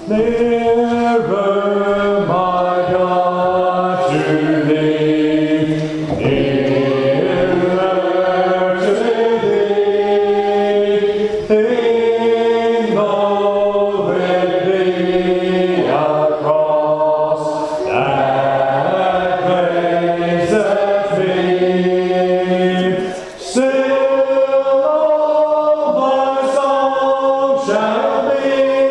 Nearer, my God, to Thee, nearer to Thee, though it be across that blazeth me, still all my song shall be.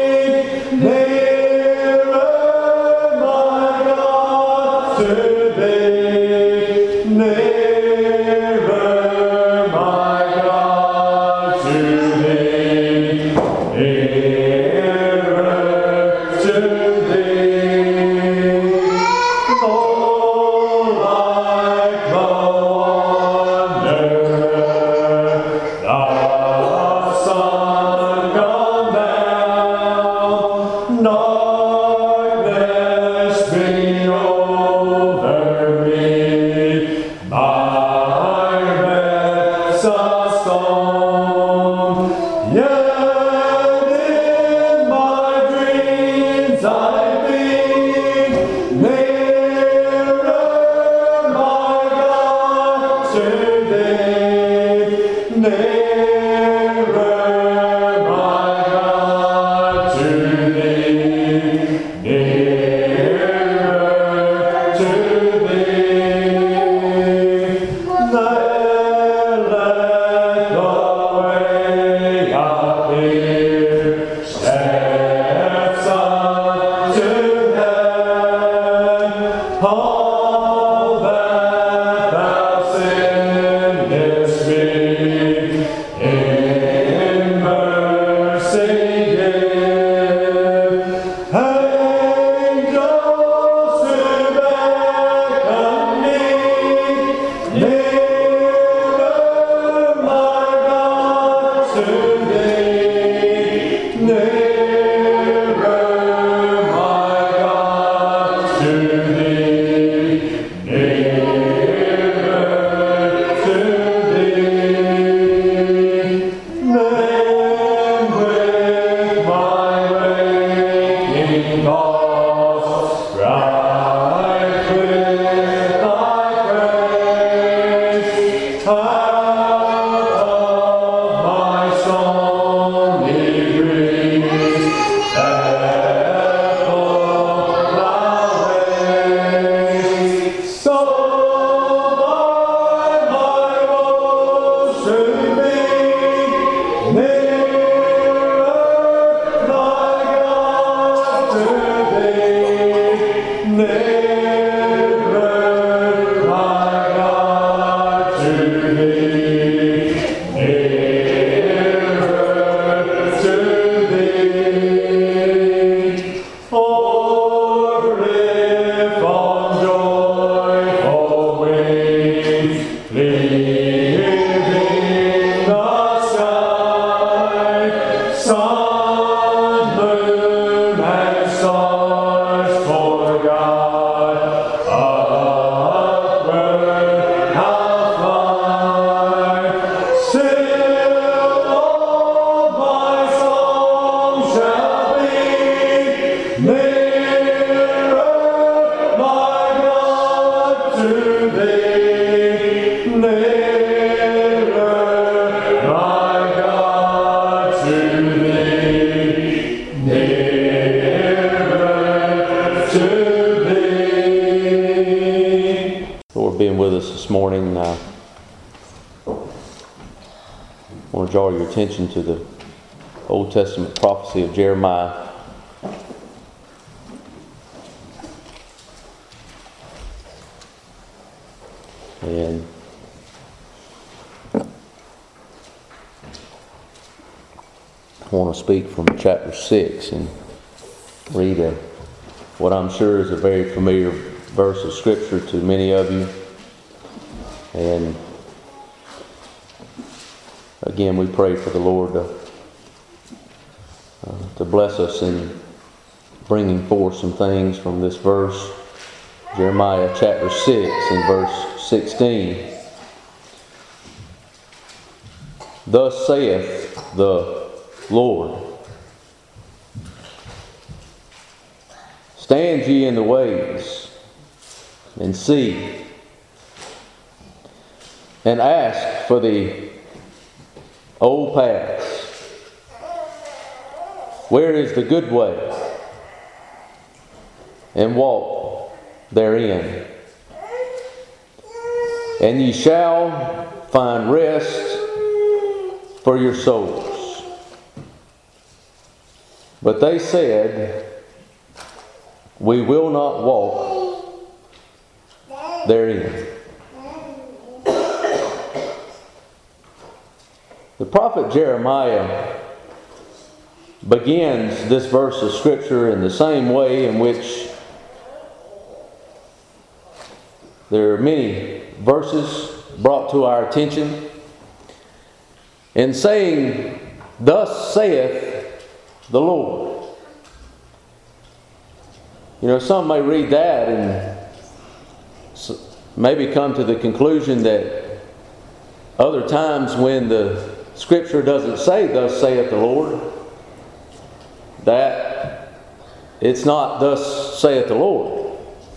Nearer, my God, to Thee, nearer, my God, to Thee, nearer to Thee. Oh, like the wonder, the sun gone down, darkness be over me, my restless storm. Yet in my dreams I think, nearer, my God, to Thee, nearer, my God, to Thee, nearer to Thee. Let the way appear, steps unto heaven, all that Thou sendest me, in mercy give. Angels to beckon me, nearer, my God, to Thee, nearer, my God, to Thee, nearer to Thee. Then with my waking thoughts bright with Thy praise, out of my stormy griefs, therefore Thou raise. So my woes should be, nearer, my God, to Thee, nearer, my God, to Thee, nearer to Thee. Oh, if on joyful wings, leaving the sky, sun, moon, and stars forgot, upward I'll fly. Still all my song shall be, nearer, my God, to Thee, nearer, my God, to Thee, nearer to Thee. Lord, being with us this morning, I want to draw your attention to the Old Testament prophecy of Jeremiah. And I want to speak from chapter 6 and read what I'm sure is a very familiar verse of Scripture to many of you. And again, we pray for the Lord to bless us in bringing forth some things from this verse. Jeremiah chapter 6 and verse 16. Thus saith the Lord, Stand ye in the ways, and see, and ask for the old paths. Where is the good way? And walk therein. And ye shall find rest for your souls. But they said, we will not walk therein. The prophet Jeremiah begins this verse of Scripture in the same way in which there are many verses brought to our attention, in saying, thus saith the Lord. You know, some may read that and maybe come to the conclusion that other times when the Scripture doesn't say, thus saith the Lord, that it's not thus saith the Lord.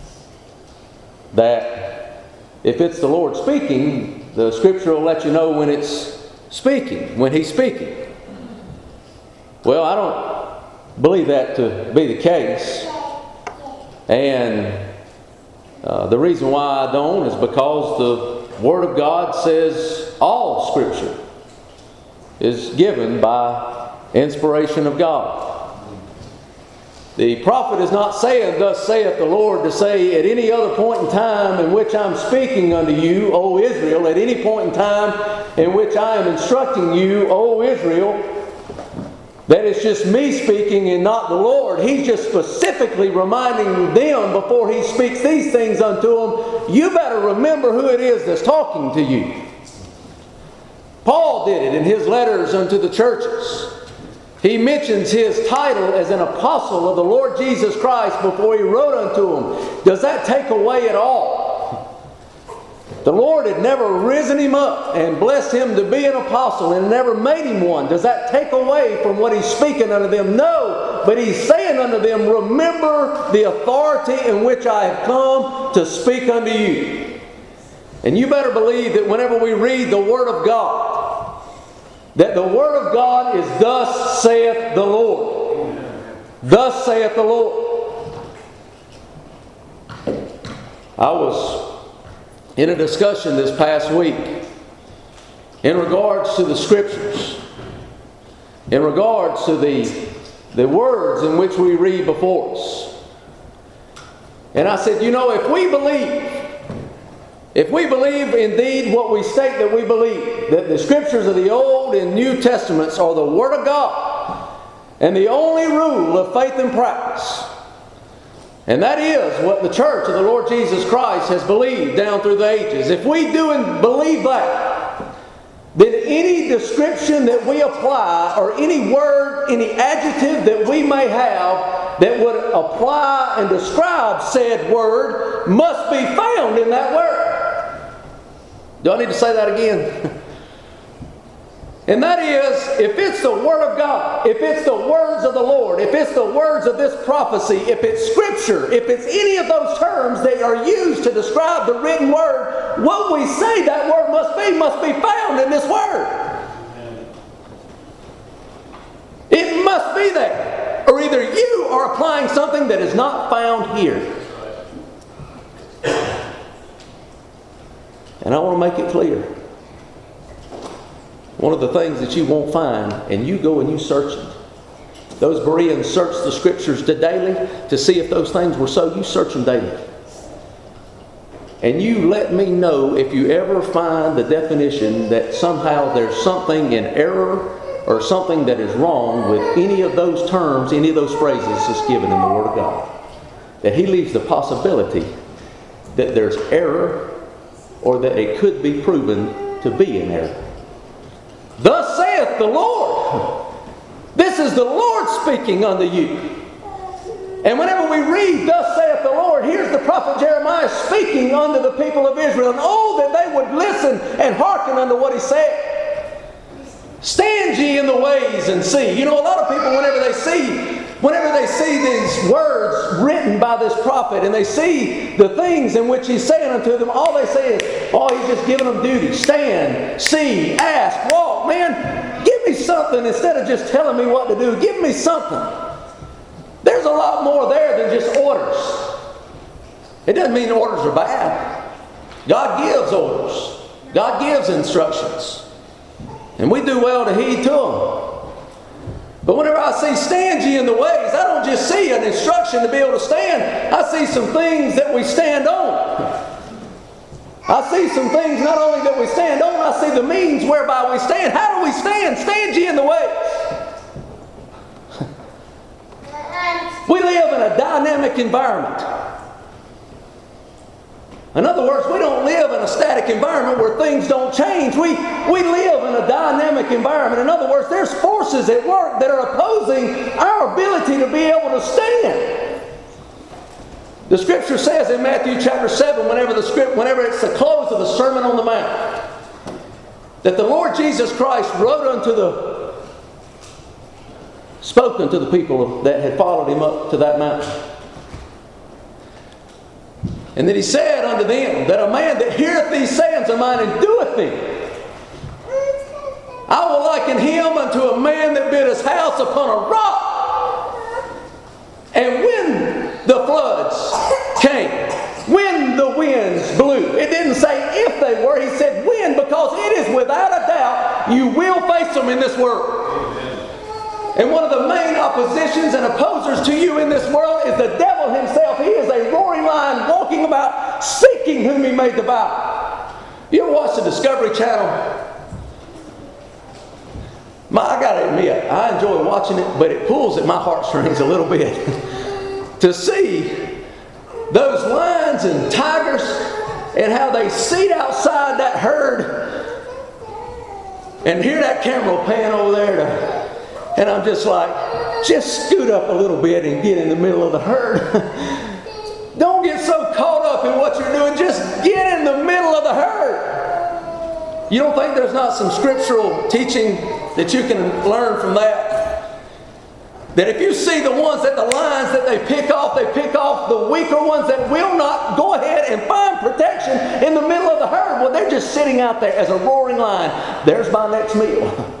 That if it's the Lord speaking, the Scripture will let you know when it's speaking, when He's speaking. Well, I don't believe that to be the case. And the reason why I don't is because the Word of God says all Scripture is given by inspiration of God. The prophet is not saying, thus saith the Lord, to say at any other point in time in which I'm speaking unto you, O Israel, at any point in time in which I am instructing you, O Israel, that it's just me speaking and not the Lord. He's just specifically reminding them before He speaks these things unto them, you better remember who it is that's talking to you. Paul did it in his letters unto the churches. He mentions his title as an apostle of the Lord Jesus Christ before he wrote unto him. Does that take away at all? The Lord had never risen him up and blessed him to be an apostle and never made him one. Does that take away from what he's speaking unto them? No, but he's saying unto them, remember the authority in which I have come to speak unto you. And you better believe that whenever we read the Word of God, that the Word of God is thus saith the Lord. Thus saith the Lord. I was in a discussion this past week in regards to the Scriptures, in regards to the words in which we read before us. And I said, you know, if we believe indeed what we state that we believe, that the Scriptures of the Old and New Testaments are the Word of God and the only rule of faith and practice, and that is what the Church of the Lord Jesus Christ has believed down through the ages. If we do and believe that, then any description that we apply or any word, any adjective that we may have that would apply and describe said word must be found in that word. Do I need to say that again? And that is, if it's the Word of God, if it's the words of the Lord, if it's the words of this prophecy, if it's Scripture, if it's any of those terms that are used to describe the written Word, what we say that word must be found in this Word. It must be there. Or either you are applying something that is not found here. And I want to make it clear. One of the things that you won't find, and you go and you search it. Those Bereans searched the Scriptures daily to see if those things were so. You search them daily. And you let me know if you ever find the definition that somehow there's something in error or something that is wrong with any of those terms, any of those phrases that's given in the Word of God. That He leaves the possibility that there's error or that it could be proven to be an error. Thus saith the Lord. This is the Lord speaking unto you. And whenever we read, thus saith the Lord, here's the prophet Jeremiah speaking unto the people of Israel. And oh, that they would listen and hearken unto what he said. Stand ye in the ways and see. You know, a lot of people, whenever they see whenever they see these words written by this prophet and they see the things in which he's saying unto them, all they say is, oh, he's just giving them duty. Stand, see, ask, walk. Man, give me something instead of just telling me what to do. Give me something. There's a lot more there than just orders. It doesn't mean orders are bad. God gives orders. God gives instructions. And we do well to heed to them. But whenever I see stand ye in the ways, I don't just see an instruction to be able to stand. I see some things that we stand on. I see some things not only that we stand on, I see the means whereby we stand. How do we stand? Stand ye in the ways. We live in a dynamic environment. In other words, we don't live in a static environment where things don't change. We live in a dynamic environment. In other words, there's forces at work that are opposing our ability to be able to stand. The Scripture says in Matthew chapter 7, whenever it's the close of the Sermon on the Mount, that the Lord Jesus Christ spoke unto the people that had followed him up to that mountain. And then he said unto them, that a man that heareth these sayings of mine and doeth them, I will liken him unto a man that built his house upon a rock. And when the floods came, when the winds blew, it didn't say if they were, he said when, because it is without a doubt you will face them in this world. And one of the main oppositions and opposers to you in this world is the devil himself. He is a roaring lion walking about seeking whom he may devour. You ever watch the Discovery Channel? I gotta admit, I enjoy watching it, but it pulls at my heartstrings a little bit. To see those lions and tigers and how they seat outside that herd and hear that camera pan over there and I'm just like, just scoot up a little bit and get in the middle of the herd. Don't get so caught up in what you're doing. Just get in the middle of the herd. You don't think there's not some scriptural teaching that you can learn from that? That if you see the lions that they pick off the weaker ones that will not go ahead and find protection in the middle of the herd. Well, they're just sitting out there as a roaring lion. There's my next meal.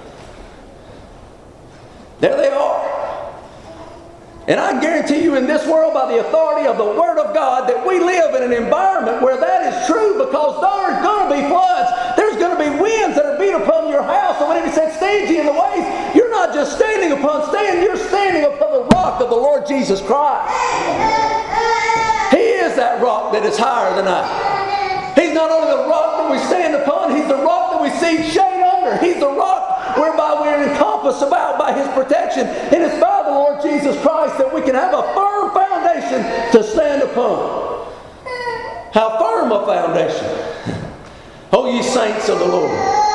There they are. And I guarantee you in this world, by the authority of the Word of God, that we live in an environment where that is true, because there's going to be floods. There's going to be winds that are beat upon your house. And when he said, stand ye in the ways, you're not just standing upon stand, you're standing upon the rock of the Lord Jesus Christ. He is that rock that is higher than I. He's not only the rock that we stand upon, He's the rock that we seek shade under. He's the rock whereby we're encompassed about by His protection. And it's by the Lord Jesus Christ that we can have a firm foundation to stand upon. How firm a foundation. Oh, ye saints of the Lord.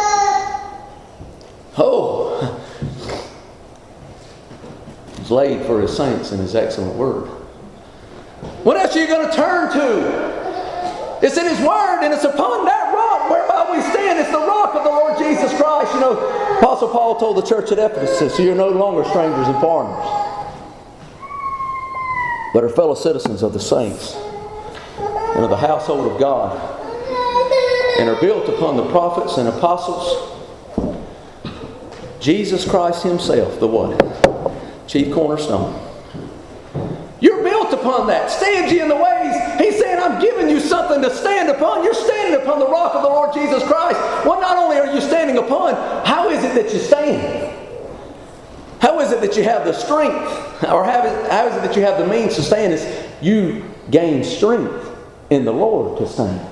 Oh. It's laid for His saints in His excellent Word. What else are you going to turn to? It's in His Word, and it's upon that rock whereby we stand. It's the rock of the Lord Jesus Christ. You know, Apostle Paul told the church at Ephesus, you're no longer strangers and foreigners, but are fellow citizens of the saints and of the household of God, and are built upon the prophets and apostles, Jesus Christ Himself, the what? Chief cornerstone. You're built upon that. Stand ye in the ways. He's saying, I'm giving you something to stand upon. You're standing upon the rock of the Lord Jesus Christ. Well, not only are you standing upon, how is it that you stand? How is it that you have the strength? Or how is it that you have the means to stand? Is you gain strength in the Lord to stand.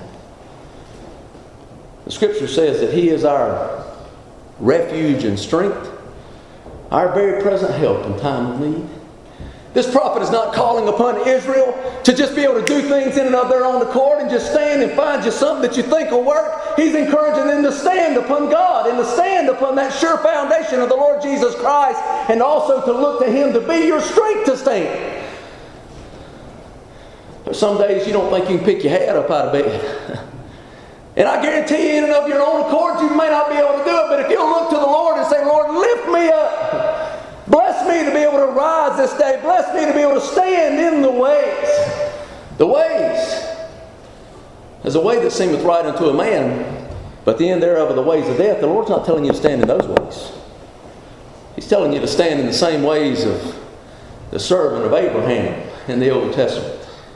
The Scripture says that He is our refuge and strength, our very present help in time of need. This prophet is not calling upon Israel to just be able to do things in and of their own accord and just stand and find just something that you think will work. He's encouraging them to stand upon God and to stand upon that sure foundation of the Lord Jesus Christ, and also to look to Him to be your strength to stand. There's some days you don't think you can pick your head up out of bed. And I guarantee you, in and of your own accord, you may not be able to do it, but if you'll look to the Lord and say, Lord, lift me up. Bless me to be able to rise this day. Bless me to be able to stand in the ways. The ways. There's a way that seemeth right unto a man, but the end thereof are the ways of death. The Lord's not telling you to stand in those ways. He's telling you to stand in the same ways of the servant of Abraham in the Old Testament.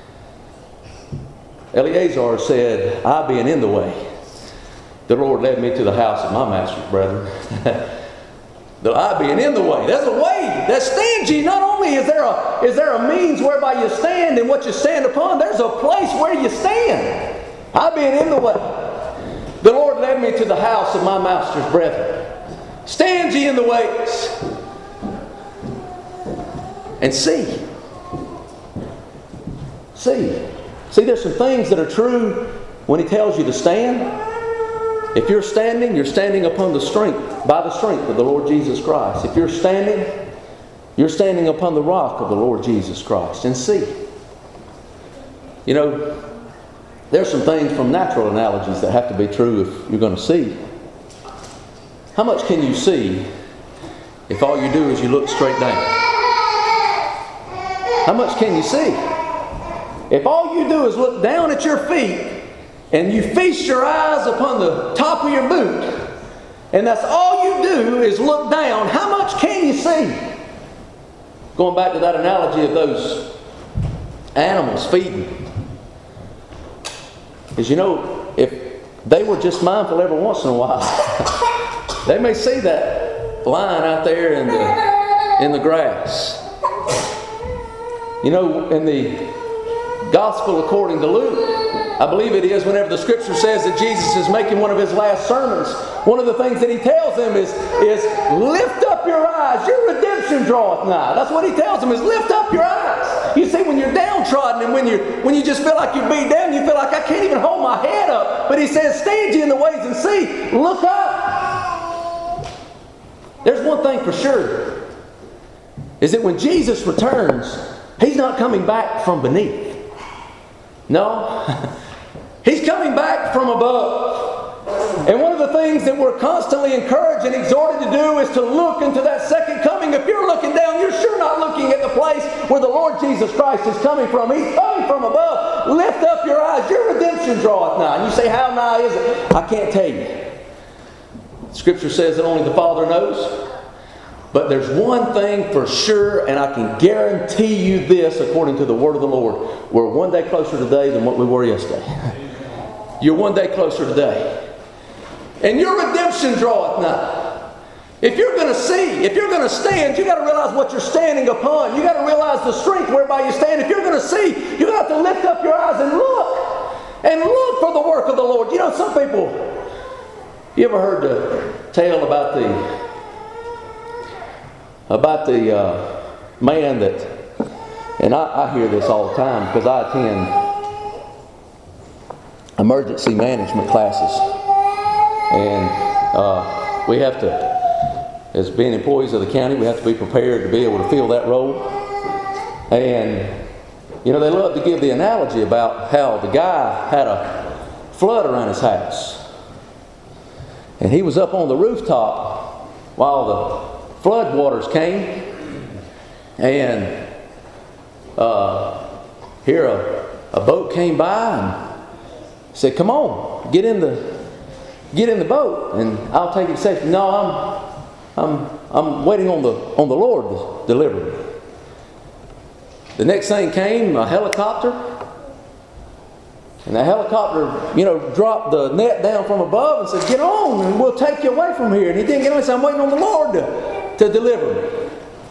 Eleazar said, I being in the way, the Lord led me to the house of my master's brethren. The I being in the way. There's a way that stands ye. Not only is there a means whereby you stand and what you stand upon, there's a place where you stand. I being in the way. The Lord led me to the house of my master's brethren. Stand ye in the ways. And see. See, there's some things that are true when He tells you to stand. If you're standing upon the strength, by the strength of the Lord Jesus Christ. If you're standing upon the rock of the Lord Jesus Christ. And see. You know, there's some things from natural analogies that have to be true if you're going to see. How much can you see if all you do is you look straight down? How much can you see? If all you do is look down at your feet and you feast your eyes upon the top of your boot, and that's all you do is look down, how much can you see? Going back to that analogy of those animals feeding. Because you know, if they were just mindful every once in a while, they may see that line out there in the grass. You know, in the Gospel according to Luke, I believe it is, whenever the Scripture says that Jesus is making one of His last sermons, one of the things that He tells them is lift up your eyes, your redemption draweth nigh. That's what He tells them, is lift up your eyes. You see, when you're downtrodden and when you just feel like you're beat down, you feel like I can't even hold my head up. But He says, stand ye in the ways and see, look up. There's one thing for sure, is that when Jesus returns, He's not coming back from beneath. No. He's coming back from above. And one of the things that we're constantly encouraged and exhorted to do is to look into that second coming. If you're looking down, you're sure not looking at the place where the Lord Jesus Christ is coming from. He's coming from above. Lift up your eyes. Your redemption draweth nigh. And you say, how nigh is it? I can't tell you. Scripture says that only the Father knows. But there's one thing for sure, and I can guarantee you this according to the word of the Lord. We're one day closer today than what we were yesterday. You're one day closer today. And your redemption draweth nigh. If you're going to see, if you're going to stand, you've got to realize what you're standing upon. You've got to realize the strength whereby you stand. If you're going to see, you've got to lift up your eyes and look. And look for the work of the Lord. You know, some people, you ever heard the tale about the man that, and I hear this all the time because I attend emergency management classes, and we have to, as being employees of the county, we have to be prepared to be able to fill that role. And you know, they love to give the analogy about how the guy had a flood around his house, and he was up on the rooftop while the flood waters came, and here a boat came by and said, "Come on, get in the boat, and I'll take you to safety." No, I'm waiting on the Lord to deliver me. The next thing came, a helicopter, and the helicopter, you know, dropped the net down from above and said, "Get on, and we'll take you away from here." And he didn't get on. He said, "I'm waiting on the Lord to deliver me."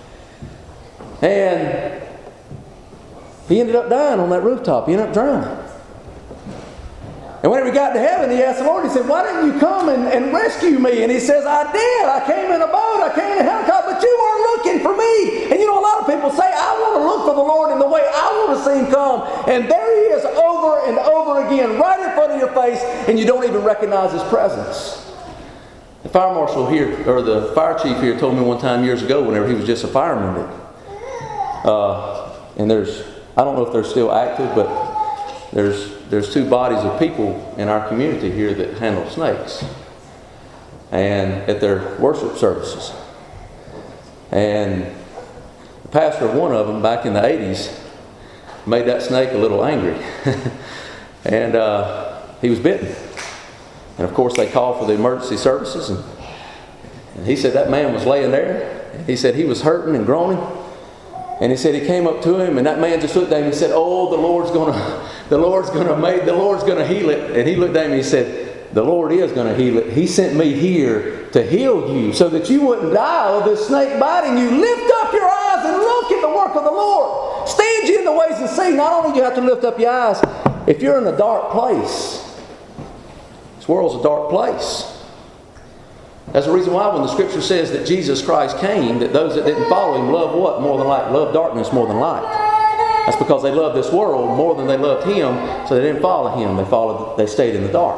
And he ended up dying on that rooftop. He ended up drowning. And whenever he got to heaven, he asked the Lord, he said, "Why didn't you come and rescue me?" And he says, "I did. I came in a boat. I came in a helicopter, but you weren't looking for me." And you know, a lot of people say, "I want to look for the Lord in the way I want to see Him come." And there He is over and over again, right in front of your face, and you don't even recognize His presence. The fire marshal here, or the fire chief here, told me one time years ago, whenever he was just a fireman, that and I don't know if they're still active, but there's two bodies of people in our community here that handle snakes, and at their worship services. And pastor of one of them back in the 80s made that snake a little angry. And he was bitten. And of course they called for the emergency services, and he said that man was laying there. He said he was hurting and groaning. And he said he came up to him, and that man just looked at him and said, "Oh, the Lord's gonna heal it." And he looked at him and he said, "The Lord is gonna heal it. He sent me here to heal you so that you wouldn't die of this snake biting you. Lift up your eyes and look at the work of the Lord. Stand ye in the ways and see." Not only do you have to lift up your eyes, if you're in a dark place, this world's a dark place. That's the reason why when the Scripture says that Jesus Christ came, that those that didn't follow Him love what more than light? Love darkness more than light. That's because they loved this world more than they loved Him, so they didn't follow Him. They stayed in the dark.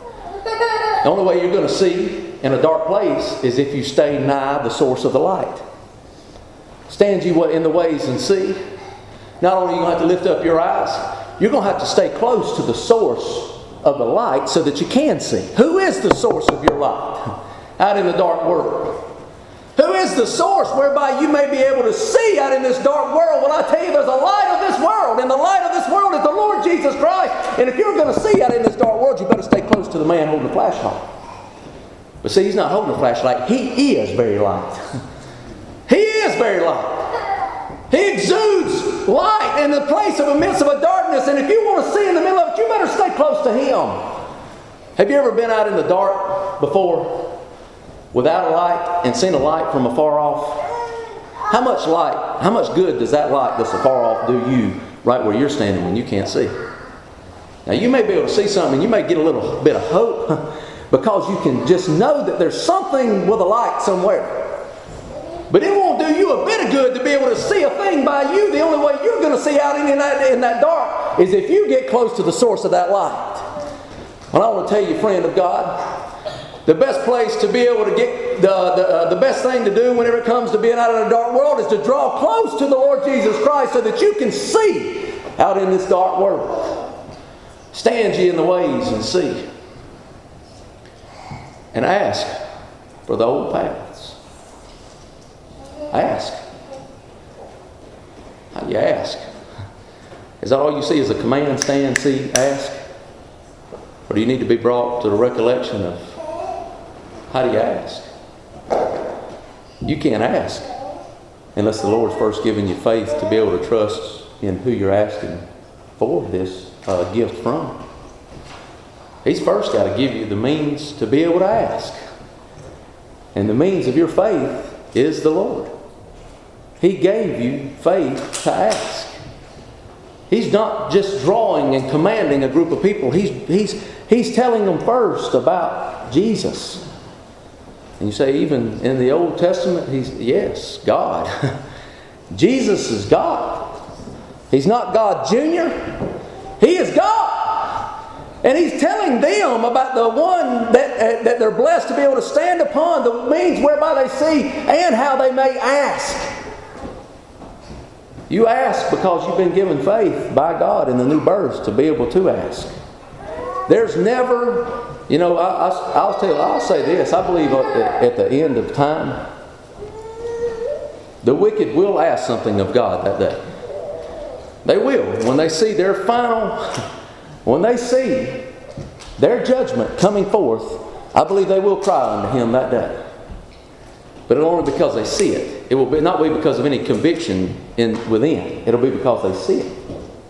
The only way you're going to see in a dark place is if you stay nigh the source of the light. Stand ye in the ways and see. Not only are you going to have to lift up your eyes, you're going to have to stay close to the source of the light so that you can see. Who is the source of your light out in the dark world? Who is the source whereby you may be able to see out in this dark world? Well, I tell you, there's a light of this world, and the light of this world is the Lord Jesus Christ. And if you're going to see out in this dark world, you better stay close to the man holding the flashlight. But see, he's not holding a flashlight. He is very light. He is very light. He exudes light in the place of the midst of a darkness. And if you want to see in the middle of it, you better stay close to Him. Have you ever been out in the dark before without a light and seen a light from afar off? How much light, how much good does that light that's afar off do you right where you're standing when you can't see? Now you may be able to see something, you may get a little bit of hope because you can just know that there's something with a light somewhere. But it won't do you a bit of good to be able to see a thing by you. The only way you're going to see out in that dark is if you get close to the source of that light. Well, I want to tell you, friend of God, the best place to be able to get the best thing to do whenever it comes to being out in a dark world is to draw close to the Lord Jesus Christ so that you can see out in this dark world. Stand ye in the ways and see. And ask for the old paths. Ask. How do you ask? Is that all you see is a command, stand, see, ask? Or do you need to be brought to the recollection of how do you ask? You can't ask unless the Lord's first given you faith to be able to trust in who you're asking for this gift from. He's first got to give you the means to be able to ask. And the means of your faith is the Lord. He gave you faith to ask. He's not just drawing and commanding a group of people. He's telling them first about Jesus. And you say, even in the Old Testament, yes, God. Jesus is God. He's not God Jr. He is God. And He's telling them about the one that they're blessed to be able to stand upon, the means whereby they see and how they may ask. You ask because you've been given faith by God in the new birth to be able to ask. There's never, I'll say this. I believe at the end of time, the wicked will ask something of God that day. They will. When they see their when they see their judgment coming forth, I believe they will cry unto Him that day. But it'll only because they see it. It will not be because of any conviction within. It'll be because they see it.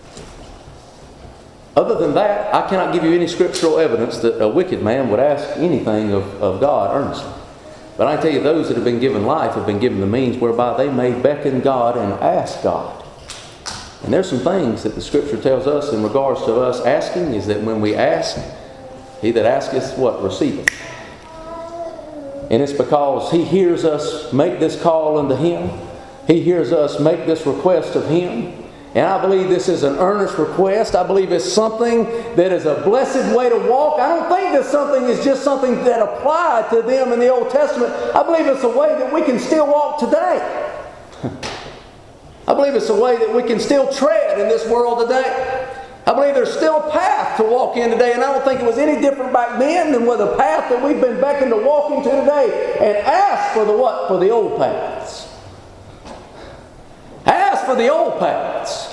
Other than that, I cannot give you any scriptural evidence that a wicked man would ask anything of God earnestly. But I tell you, those that have been given life have been given the means whereby they may beckon God and ask God. And there's some things that the Scripture tells us in regards to us asking, is that when we ask, he that asketh, what? Receiveth. And it's because He hears us make this call unto Him. He hears us make this request of Him. And I believe this is an earnest request. I believe it's something that is a blessed way to walk. I don't think that something is just something that applied to them in the Old Testament. I believe it's a way that we can still walk today. I believe it's a way that we can still tread in this world today. I believe there's still a path to walk in today, and I don't think it was any different back then than with the path that we've been beckoned to walk into today. And ask for the what? For the old paths. for the old paths.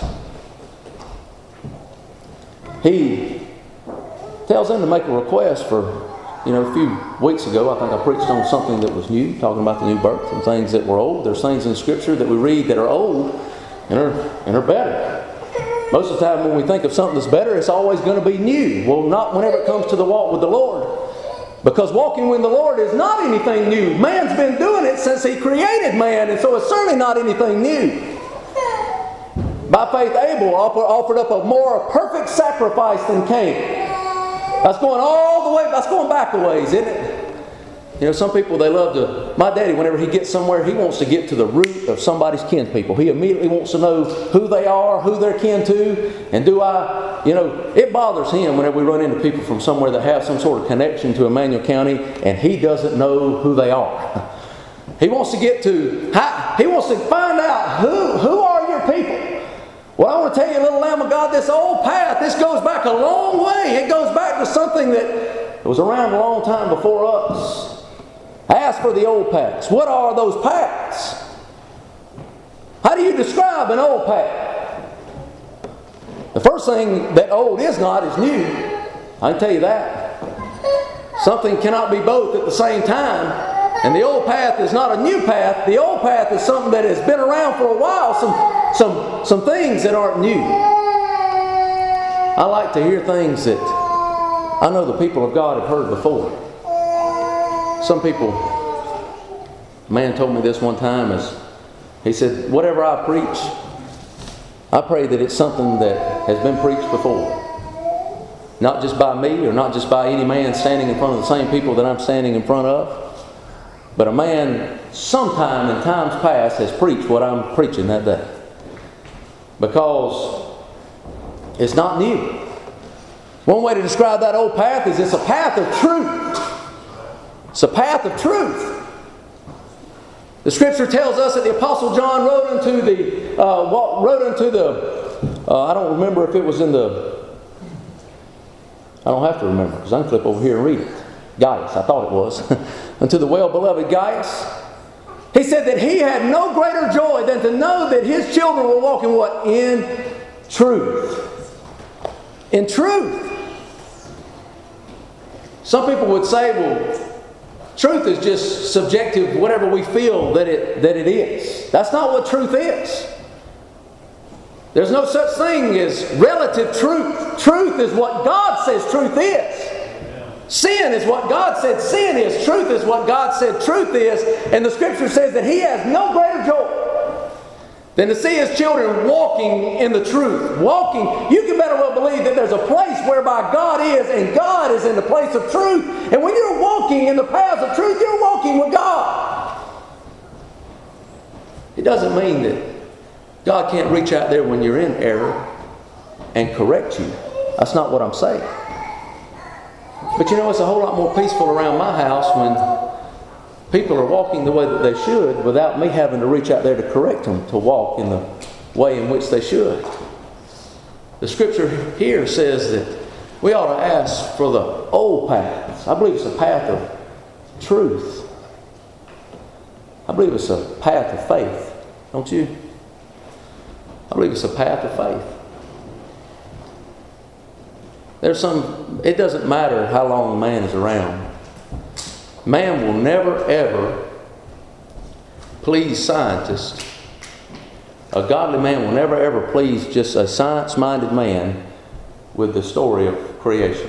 He tells them to make a request for, a few weeks ago, I think I preached on something that was new, talking about the new birth and things that were old. There's things in Scripture that we read that are old and are better. Most of the time when we think of something that's better, it's always going to be new. Well, not whenever it comes to the walk with the Lord. Because walking with the Lord is not anything new. Man's been doing it since He created man, and so it's certainly not anything new. By faith, Abel offered up a more perfect sacrifice than Cain. That's going all the way, that's going back a ways, isn't it? Some people, they love to, my daddy, whenever he gets somewhere, he wants to get to the root of somebody's kin people. He immediately wants to know who they are, who they're kin to, and it bothers him whenever we run into people from somewhere that have some sort of connection to Emmanuel County, and he doesn't know who they are. He wants to find out who are your people. Well, I want to tell you, little lamb of God, this old path, this goes back a long way. It goes back to something that was around a long time before us. Ask for the old paths. What are those paths? How do you describe an old path? The first thing that old is not is new. I can tell you that. Something cannot be both at the same time. And the old path is not a new path. The old path is something that has been around for a while. Some things that aren't new. I like to hear things that I know the people of God have heard before. Some people, a man told me this one time, he said, whatever I preach, I pray that it's something that has been preached before. Not just by me or not just by any man standing in front of the same people that I'm standing in front of. But a man sometime in times past has preached what I'm preaching that day. Because it's not new. One way to describe that old path is it's a path of truth. It's a path of truth. The Scripture tells us that the Apostle John wrote unto the I don't remember if it was in the, I don't have to remember because I can flip over here and read it. Gaius, I thought it was. Unto the well-beloved Gaius. He said that he had no greater joy than to know that his children were walking what? In truth. In truth. Some people would say, well, truth is just subjective, whatever we feel that it is. That's not what truth is. There's no such thing as relative truth. Truth is what God says truth is. Sin is what God said sin is. Truth is what God said truth is. And the Scripture says that He has no greater joy than to see His children walking in the truth. Walking. You can better well believe that there's a place whereby God is, and God is in the place of truth. And when you're walking in the paths of truth, you're walking with God. It doesn't mean that God can't reach out there when you're in error and correct you. That's not what I'm saying. But it's a whole lot more peaceful around my house when people are walking the way that they should without me having to reach out there to correct them to walk in the way in which they should. The Scripture here says that we ought to ask for the old paths. I believe it's a path of truth. I believe it's a path of faith. Don't you? I believe it's a path of faith. It doesn't matter how long a man is around. Man will never ever please scientists. A godly man will never ever please just a science-minded man with the story of creation.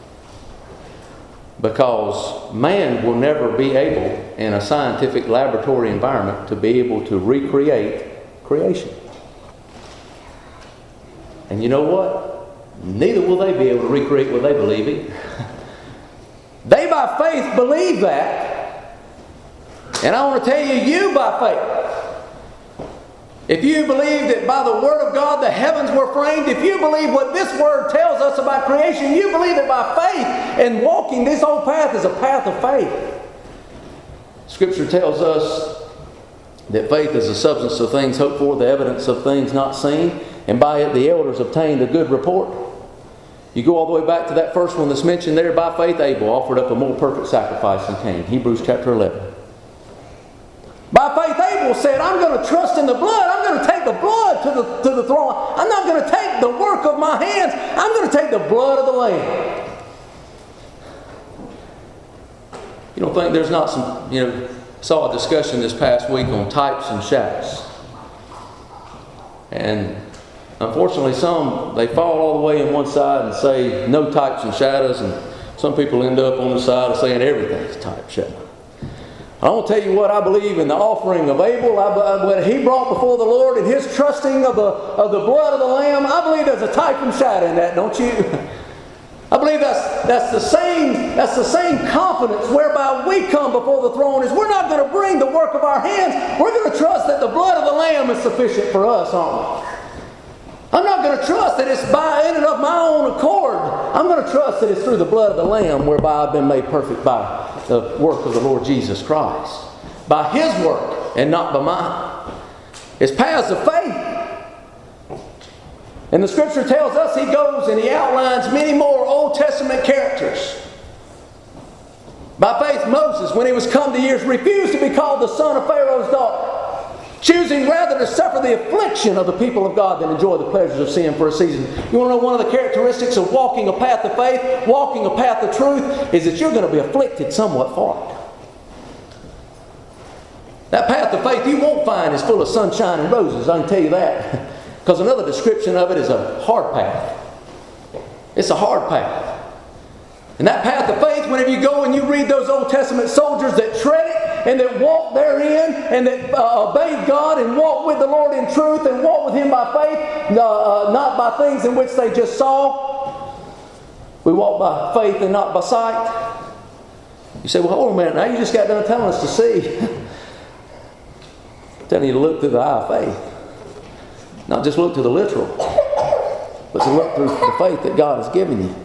Because man will never be able, in a scientific laboratory environment, to be able to recreate creation. And you know what? Neither will they be able to recreate what they believe in. They by faith believe that. And I want to tell you by faith. If you believe that by the Word of God the heavens were framed, if you believe what this Word tells us about creation, you believe it by faith, and walking this old path is a path of faith. Scripture tells us that faith is the substance of things hoped for, the evidence of things not seen, and by it the elders obtained a good report. You go all the way back to that first one that's mentioned there. By faith Abel offered up a more perfect sacrifice than Cain. Hebrews chapter 11. By faith Abel said, I'm going to trust in the blood. I'm going to take the blood to the throne. I'm not going to take the work of my hands. I'm going to take the blood of the Lamb. You don't think there's not some, saw a discussion this past week on types and shadows. And unfortunately some, they fall all the way in one side and say no types and shadows, and some people end up on the side of saying everything's type shadow. I want to tell you what I believe in the offering of Abel, what he brought before the Lord, and his trusting of the blood of the Lamb. I believe there's a type and shadow in that, don't you? I believe that's the same confidence whereby we come before the throne. Is we're not going to bring the work of our hands. We're going to trust that the blood of the Lamb is sufficient for us, aren't we? I'm not going to trust that it's by in and of my own accord. I'm going to trust that it's through the blood of the Lamb whereby I've been made perfect by the work of the Lord Jesus Christ. By His work and not by mine. It's paths of faith. And the Scripture tells us He goes and He outlines many more Old Testament characters. By faith, Moses, when he was come to years, refused to be called the son of Pharaoh's daughter, choosing rather to suffer the affliction of the people of God than enjoy the pleasures of sin for a season. You want to know one of the characteristics of walking a path of faith, walking a path of truth, is that you're going to be afflicted somewhat for it. That path of faith you won't find is full of sunshine and roses, I can tell you that. Because another description of it is a hard path. It's a hard path. And that path of faith, whenever you go and you read those Old Testament soldiers that tread it and that walk therein and that obeyed God and walked with the Lord in truth and walked with Him by faith, not by things in which they just saw. We walk by faith and not by sight. You say, well, hold on a minute. Now you just got done telling us to see. I'm telling you to look through the eye of faith. Not just look to the literal, but to look through the faith that God has given you.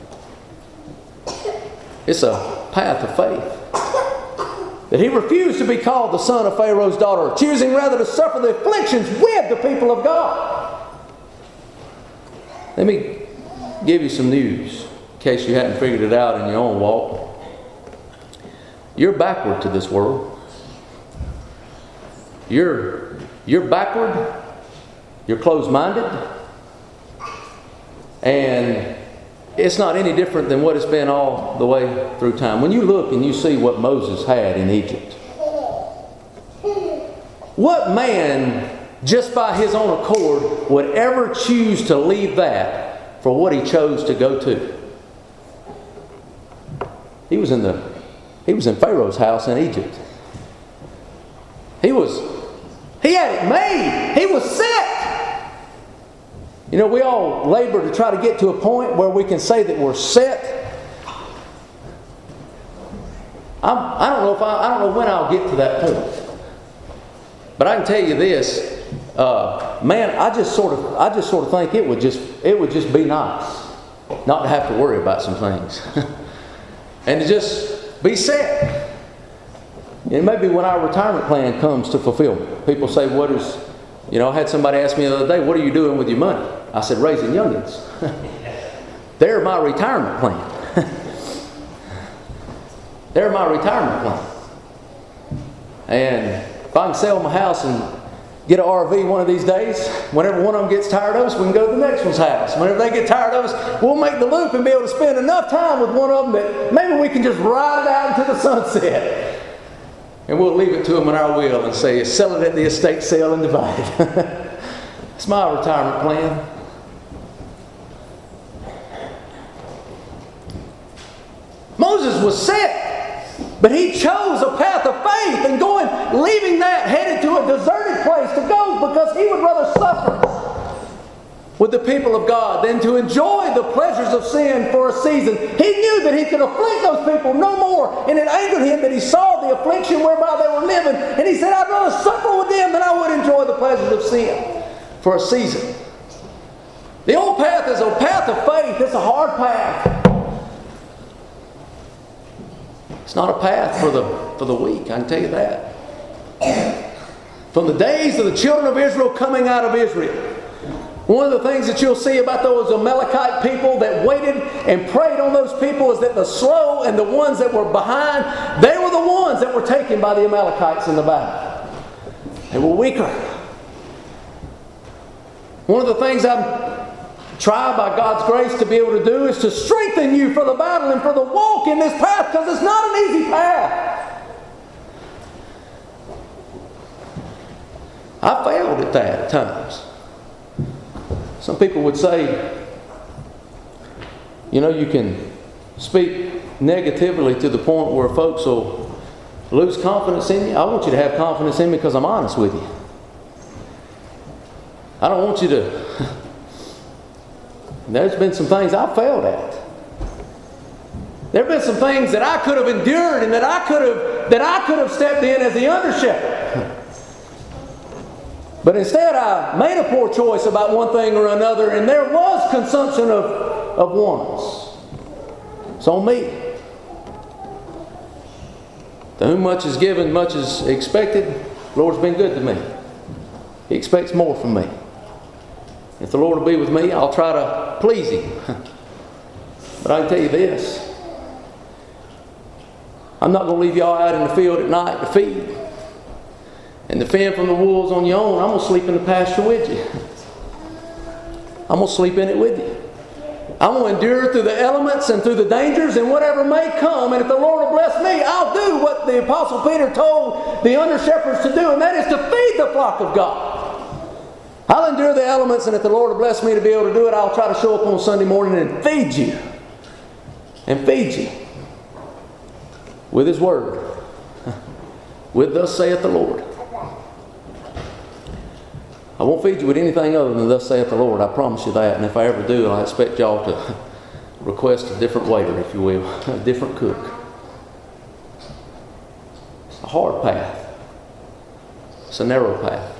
It's a path of faith. That he refused to be called the son of Pharaoh's daughter, choosing rather to suffer the afflictions with the people of God. Let me give you some news, in case you hadn't figured it out in your own walk. You're backward to this world. You're backward. You're closed-minded. And it's not any different than what it's been all the way through time. When you look and you see what Moses had in Egypt, what man, just by his own accord, would ever choose to leave that for what he chose to go to? He was in Pharaoh's house in Egypt. He had it made. He was set. You know, we all labor to try to get to a point where we can say that we're set. I don't know when I'll get to that point. But I can tell you this, man, I just sort of think it would just be nice not to have to worry about some things. And to just be set. And maybe when our retirement plan comes to fulfillment, people say, I had somebody ask me the other day, what are you doing with your money? I said, raising youngins. They're my retirement plan. They're my retirement plan. And if I can sell my house and get an RV one of these days, whenever one of them gets tired of us, we can go to the next one's house. Whenever they get tired of us, we'll make the loop and be able to spend enough time with one of them that maybe we can just ride it out into the sunset. And we'll leave it to them in our will and say, sell it at the estate sale and divide it. It's my retirement plan. Moses was set, but he chose a path of faith and leaving that, headed to a deserted place to go because he would rather suffer with the people of God than to enjoy the pleasures of sin for a season. He knew that he could afflict those people no more, and it angered him that he saw the affliction whereby they were living, and he said, I'd rather suffer with them than I would enjoy the pleasures of sin for a season. The old path is a path of faith. It's a hard path. It's not a path for the weak, I can tell you that. From the days of the children of Israel coming out of Israel, one of the things that you'll see about those Amalekite people that waited and preyed on those people is that the slow and the ones that were behind, they were the ones that were taken by the Amalekites in the battle. They were weaker. One of the things I'm trying by God's grace to be able to do is to strengthen you for the battle and for the walk in this path, because it's not an easy path. I failed at that at times. Some people would say, you know, you can speak negatively to the point where folks will lose confidence in you. I want you to have confidence in me because I'm honest with you. I don't want you to... There's been some things I failed at. There have been some things that I could have endured and that I could have stepped in as the under shepherd. But instead I made a poor choice about one thing or another, and there was consumption of ones. It's on me. To whom much is given, much is expected. The Lord's been good to me. He expects more from me. If the Lord will be with me, I'll try to please Him. But I can tell you this. I'm not going to leave y'all out in the field at night to feed and to fend from the wolves on your own. I'm going to sleep in the pasture with you. I'm going to sleep in it with you. I'm going to endure through the elements and through the dangers and whatever may come. And if the Lord will bless me, I'll do what the Apostle Peter told the under shepherds to do, and that is to feed the flock of God. I'll endure the elements, and if the Lord will bless me to be able to do it, I'll try to show up on Sunday morning and feed you. And feed you. With His Word. With thus saith the Lord. I won't feed you with anything other than thus saith the Lord. I promise you that. And if I ever do, I expect y'all to request a different waiter, if you will. A different cook. It's a hard path. It's a narrow path.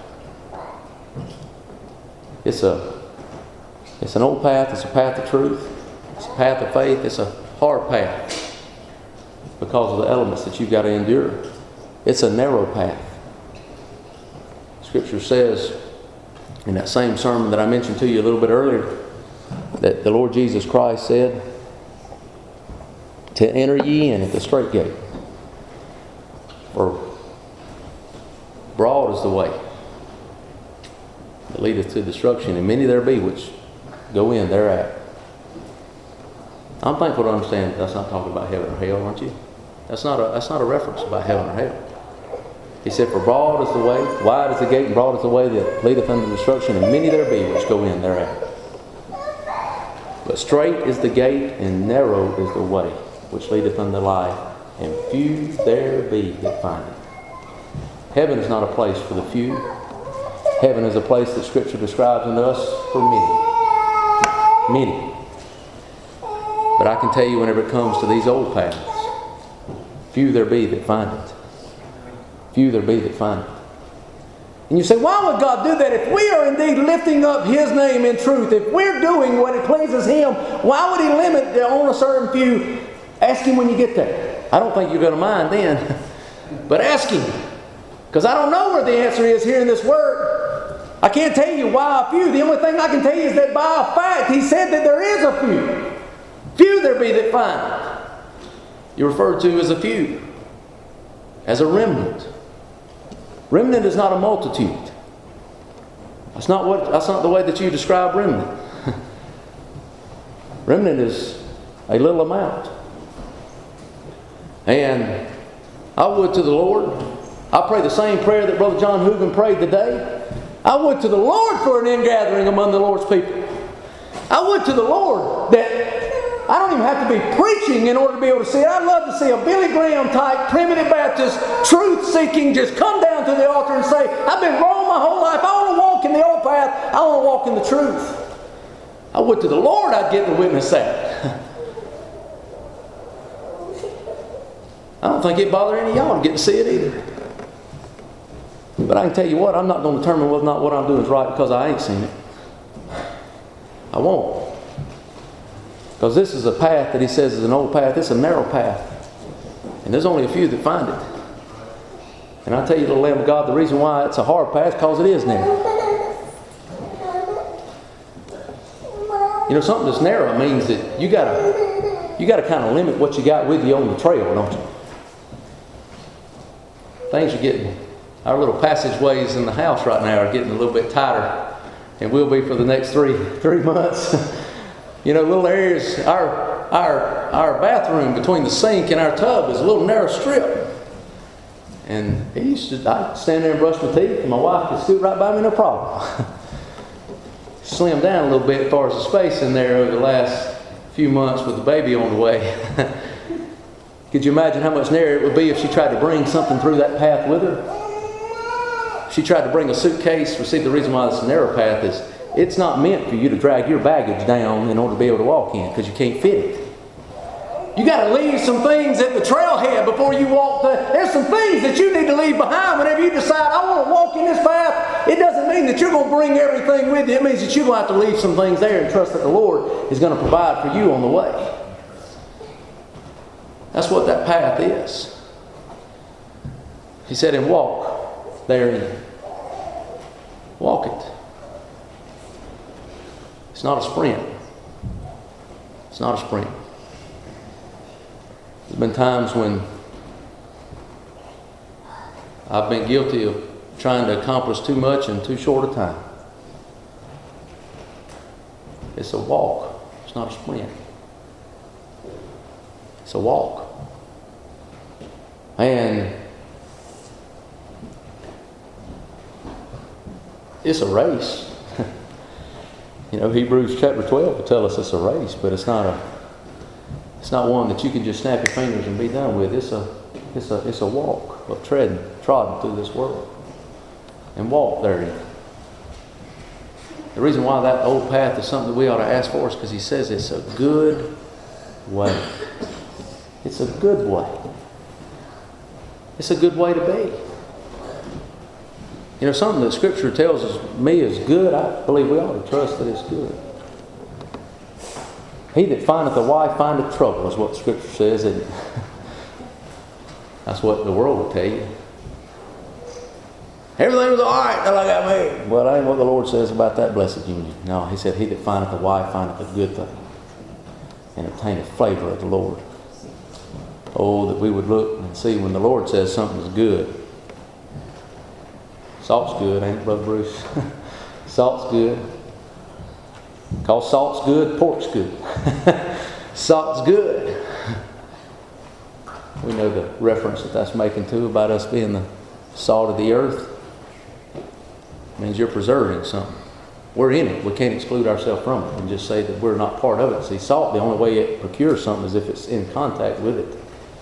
It's an old path. It's a path of truth. It's a path of faith. It's a hard path because of the elements that you've got to endure. It's a narrow path. Scripture says in that same sermon that I mentioned to you a little bit earlier that the Lord Jesus Christ said to enter ye in at the straight gate. For broad is the way that leadeth to destruction, and many there be which go in thereat. I'm thankful to understand that's not talking about heaven or hell, aren't you? That's not a reference about heaven or hell. He said, for broad is the way, wide is the gate, and broad is the way that leadeth unto destruction, and many there be which go in thereat. But straight is the gate, and narrow is the way which leadeth unto life, and few there be that find it. Heaven is not a place for the few. Heaven is a place that Scripture describes unto us for many. Many. But I can tell you, whenever it comes to these old paths, few there be that find it. Few there be that find it. And you say, why would God do that? If we are indeed lifting up His name in truth, if we're doing what it pleases Him, why would He limit it on a certain few? Ask Him when you get there. I don't think you're going to mind then. But ask Him. Because I don't know where the answer is here in this Word. I can't tell you why a few. The only thing I can tell you is that by a fact, He said that there is a few. Few there be that find it. You're referred to as a few. As a remnant. Remnant is not a multitude. That's not the way that you describe remnant. Remnant is a little amount. And I would to the Lord, I pray the same prayer that Brother John Hooven prayed today. I would to the Lord for an ingathering among the Lord's people. I would to the Lord that I don't even have to be preaching in order to be able to see it. I'd love to see a Billy Graham type primitive Baptist truth seeking just come down to the altar and say, I've been wrong my whole life. I want to walk in the old path. I want to walk in the truth. I would to the Lord I'd get to witness that. I don't think it'd bother any of y'all to get to see it either. But I can tell you what, I'm not going to determine whether or not what I'm doing is right because I ain't seen it. I won't. Because this is a path that He says is an old path. It's a narrow path. And there's only a few that find it. And I tell you, little Lamb of God, the reason why it's a hard path is because it is narrow. You know, something that's narrow means that you gotta kind of limit what you got with you on the trail, don't you? Things are getting, our little passageways in the house right now are getting a little bit tighter and will be for the next three months. You know, little areas, our bathroom between the sink and our tub is a little narrow strip. And I'd stand there and brush my teeth, and my wife could scoot right by me, no problem. Slimmed down a little bit as far as the space in there over the last few months with the baby on the way. Could you imagine how much narrower it would be if she tried to bring something through that path with her? She tried to bring a suitcase. Well, see, the reason why this narrow path is it's not meant for you to drag your baggage down in order to be able to walk in, because you can't fit it. You got to leave some things at the trailhead before you walk. There's some things that you need to leave behind whenever you decide, I want to walk in this path. It doesn't mean that you're going to bring everything with you. It means that you're going to have to leave some things there and trust that the Lord is going to provide for you on the way. That's what that path is. He said, and walk therein. Walk it. It's not a sprint. It's not a sprint. There's been times when I've been guilty of trying to accomplish too much in too short a time. It's a walk. It's not a sprint. It's a walk. And it's a race. You know, Hebrews chapter 12 will tell us it's a race, but it's not one that you can just snap your fingers and be done with. It's a walk of trodden through this world, and walk therein. The reason why that old path is something that we ought to ask for is because he says it's a good way. It's a good way. It's a good way to be. You know, something that Scripture tells me is good, I believe we ought to trust that it's good. He that findeth a wife findeth trouble, is what Scripture says, and that's what the world will tell you. Everything was all right till I got married. Well, that ain't what the Lord says about that blessed union. No, he said, he that findeth a wife findeth a good thing, and obtaineth favor of the Lord. Oh, that we would look and see when the Lord says something is good. Salt's good, ain't it, Brother Bruce? Salt's good. Because salt's good, pork's good. Salt's good. We know the reference that that's making to about us being the salt of the earth. It means you're preserving something. We're in it. We can't exclude ourselves from it and just say that we're not part of it. See, salt, the only way it procures something is if it's in contact with it.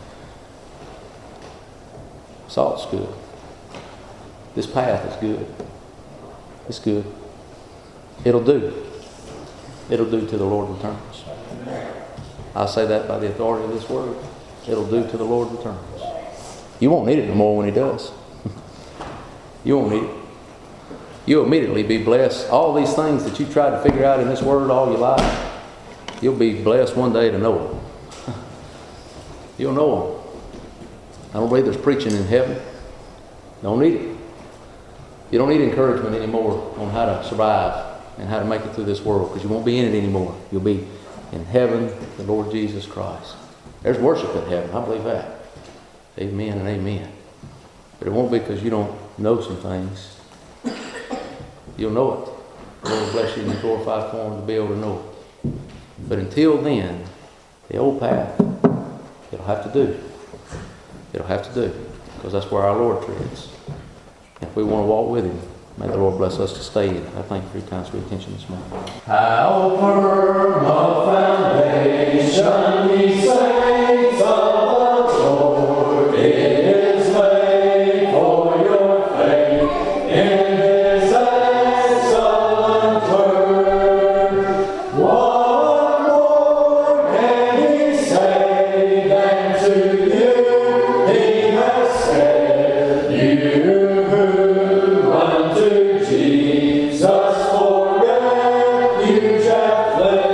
Salt's good. This path is good. It's good. It'll do. It'll do till the Lord returns. I say that by the authority of this word. It'll do till the Lord returns. You won't need it no more when He does. You won't need it. You'll immediately be blessed. All these things that you tried to figure out in this word all your life, you'll be blessed one day to know them. You'll know them. I don't believe there's preaching in heaven. Don't need it. You don't need encouragement anymore on how to survive and how to make it through this world, because you won't be in it anymore. You'll be in heaven, the Lord Jesus Christ. There's worship in heaven. I believe that. Amen and amen. But it won't be because you don't know some things. You'll know it. The Lord will bless you in your glorified form to be able to know it. But until then, the old path, it'll have to do. It'll have to do. Because that's where our Lord treads. If we want to walk with Him, may the Lord bless us to stay in it. I thank you for your time, sweet attention this morning. How firm a foundation, ye saints of the Lord, it is laid for your faith in His excellent word. What more can He say than to you He has said, you who run to Jesus for refuge have fled.